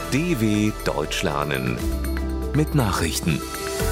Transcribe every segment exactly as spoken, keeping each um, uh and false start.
D W Deutsch lernen mit Nachrichten.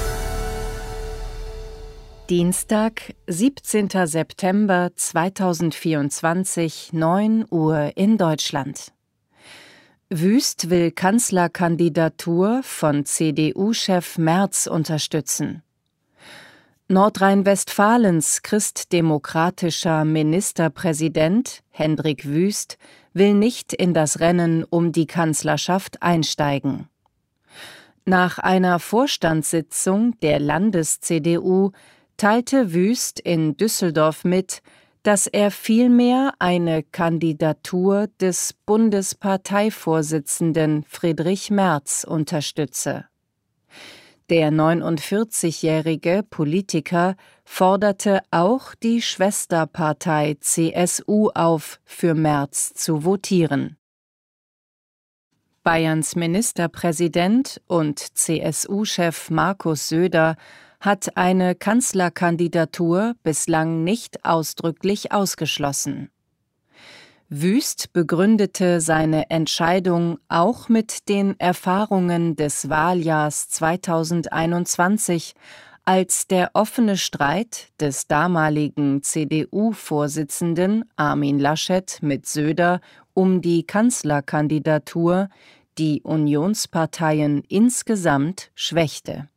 Dienstag, siebzehnter September zweitausendvierundzwanzig, neun Uhr in Deutschland. Wüst will Kanzlerkandidatur von C D U-Chef Merz unterstützen. Nordrhein-Westfalens christdemokratischer Ministerpräsident Hendrik Wüst will nicht in das Rennen um die Kanzlerschaft einsteigen. Nach einer Vorstandssitzung der Landes-C D U teilte Wüst in Düsseldorf mit, dass er vielmehr eine Kandidatur des Bundesparteivorsitzenden Friedrich Merz unterstütze. Der neunundvierzigjährige Politiker forderte auch die Schwesterpartei C S U auf, für Merz zu votieren. Bayerns Ministerpräsident und C S U-Chef Markus Söder hat eine Kanzlerkandidatur bislang nicht ausdrücklich ausgeschlossen. Wüst begründete seine Entscheidung auch mit den Erfahrungen des Wahljahrs zweitausendeinundzwanzig, als der offene Streit des damaligen C D U-Vorsitzenden Armin Laschet mit Söder um die Kanzlerkandidatur die Unionsparteien insgesamt schwächte.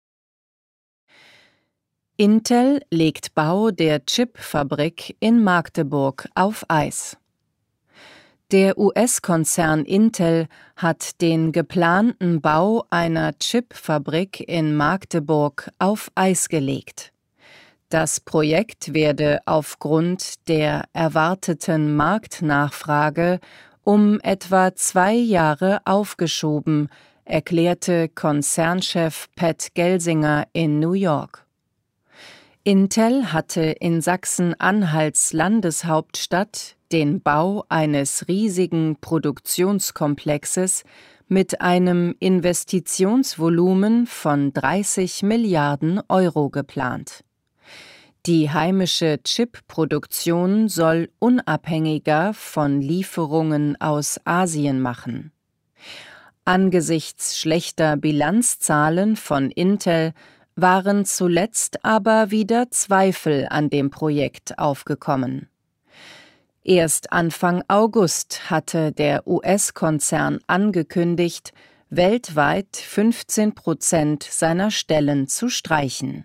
Intel legt Bau der Chipfabrik in Magdeburg auf Eis. Der U S-Konzern Intel hat den geplanten Bau einer Chipfabrik in Magdeburg auf Eis gelegt. Das Projekt werde aufgrund der erwarteten Marktnachfrage um etwa zwei Jahre aufgeschoben, erklärte Konzernchef Pat Gelsinger in New York. Intel hatte in Sachsen-Anhalts Landeshauptstadt den Bau eines riesigen Produktionskomplexes mit einem Investitionsvolumen von dreißig Milliarden Euro geplant. Die heimische Chip-Produktion soll unabhängiger von Lieferungen aus Asien machen. Angesichts schlechter Bilanzzahlen von Intel waren zuletzt aber wieder Zweifel an dem Projekt aufgekommen. Erst Anfang August hatte der U S-Konzern angekündigt, weltweit fünfzehn Prozent seiner Stellen zu streichen.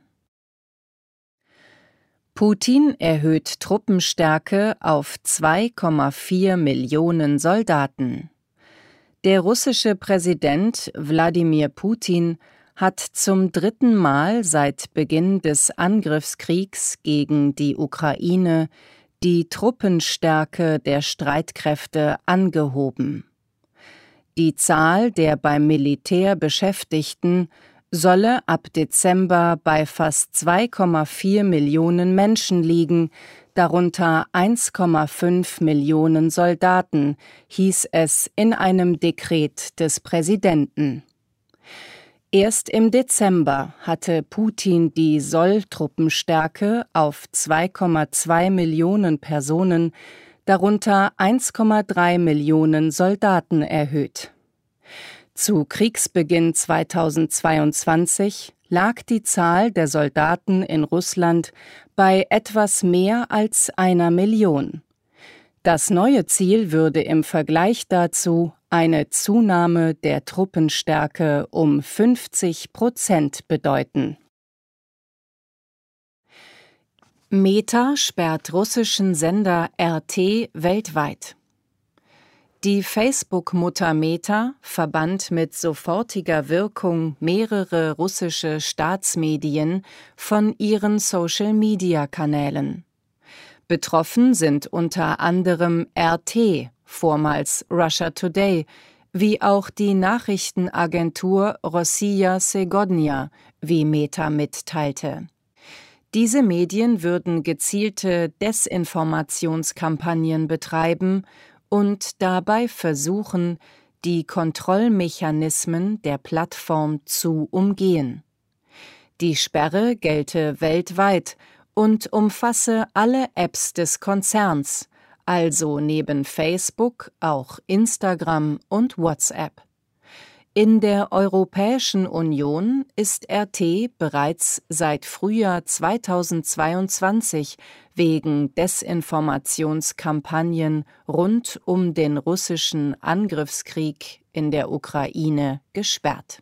Putin erhöht Truppenstärke auf zwei Komma vier Millionen Soldaten. Der russische Präsident Wladimir Putin hat zum dritten Mal seit Beginn des Angriffskriegs gegen die Ukraine die Truppenstärke der Streitkräfte angehoben. Die Zahl der beim Militär Beschäftigten solle ab Dezember bei fast zwei Komma vier Millionen Menschen liegen, darunter eins Komma fünf Millionen Soldaten, hieß es in einem Dekret des Präsidenten. Erst im Dezember hatte Putin die Solltruppenstärke auf zwei Komma zwei Millionen Personen, darunter eins Komma drei Millionen Soldaten erhöht. Zu Kriegsbeginn zweitausendzweiundzwanzig lag die Zahl der Soldaten in Russland bei etwas mehr als einer Million. Das neue Ziel würde im Vergleich dazu eine Zunahme der Truppenstärke um fünfzig Prozent bedeuten. Meta sperrt russischen Sender R T weltweit. Die Facebook-Mutter Meta verbannt mit sofortiger Wirkung mehrere russische Staatsmedien von ihren Social-Media-Kanälen. Betroffen sind unter anderem R T, vormals Russia Today, wie auch die Nachrichtenagentur Rossiya Segodnya, wie Meta mitteilte. Diese Medien würden gezielte Desinformationskampagnen betreiben und dabei versuchen, die Kontrollmechanismen der Plattform zu umgehen. Die Sperre gelte weltweit und umfasse alle Apps des Konzerns, also neben Facebook auch Instagram und WhatsApp. In der Europäischen Union ist R T bereits seit Frühjahr zweitausendzweiundzwanzig wegen Desinformationskampagnen rund um den russischen Angriffskrieg in der Ukraine gesperrt.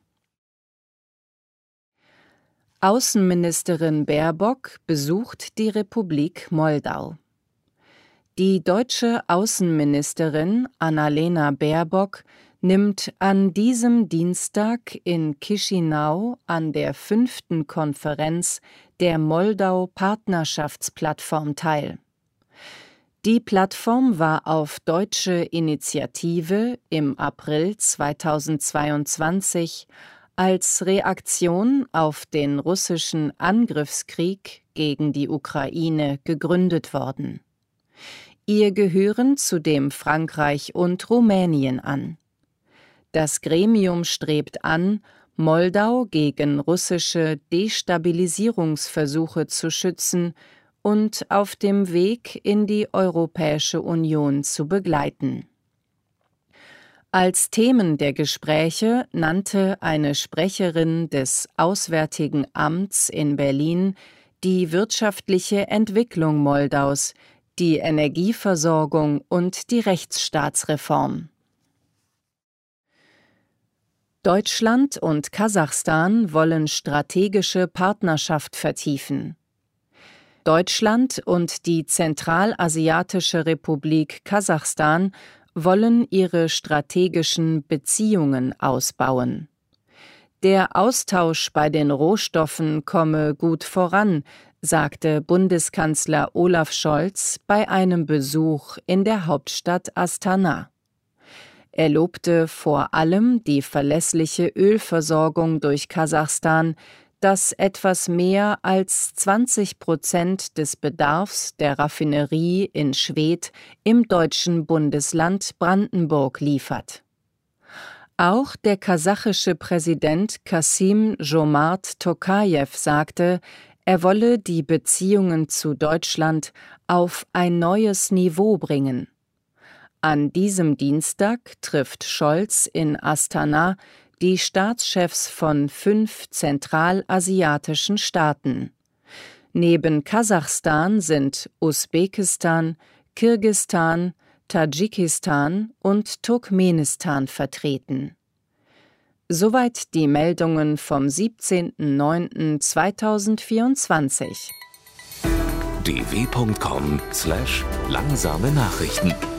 Außenministerin Baerbock besucht die Republik Moldau. Die deutsche Außenministerin Annalena Baerbock nimmt an diesem Dienstag in Chișinău an der fünften Konferenz der Moldau-Partnerschaftsplattform teil. Die Plattform war auf deutsche Initiative im April zweitausendzweiundzwanzig als Reaktion auf den russischen Angriffskrieg gegen die Ukraine gegründet worden. Ihr gehören zudem Frankreich und Rumänien an. Das Gremium strebt an, Moldau gegen russische Destabilisierungsversuche zu schützen und auf dem Weg in die Europäische Union zu begleiten. Als Themen der Gespräche nannte eine Sprecherin des Auswärtigen Amts in Berlin die wirtschaftliche Entwicklung Moldaus, die Energieversorgung und die Rechtsstaatsreform. Deutschland und Kasachstan wollen strategische Partnerschaft vertiefen. Deutschland und die Zentralasiatische Republik Kasachstan wollen ihre strategischen Beziehungen ausbauen. Der Austausch bei den Rohstoffen komme gut voran, sagte Bundeskanzler Olaf Scholz bei einem Besuch in der Hauptstadt Astana. Er lobte vor allem die verlässliche Ölversorgung durch Kasachstan, das etwas mehr als zwanzig Prozent des Bedarfs der Raffinerie in Schwedt im deutschen Bundesland Brandenburg liefert. Auch der kasachische Präsident Kassym-Jomart Tokajew sagte, er wolle die Beziehungen zu Deutschland auf ein neues Niveau bringen. An diesem Dienstag trifft Scholz in Astana die Staatschefs von fünf zentralasiatischen Staaten. Neben Kasachstan sind Usbekistan, Kirgisistan, Tadschikistan und Turkmenistan vertreten. Soweit die Meldungen vom siebzehnten neunten zweitausendvierundzwanzig. d w punkt com slash langsame Nachrichten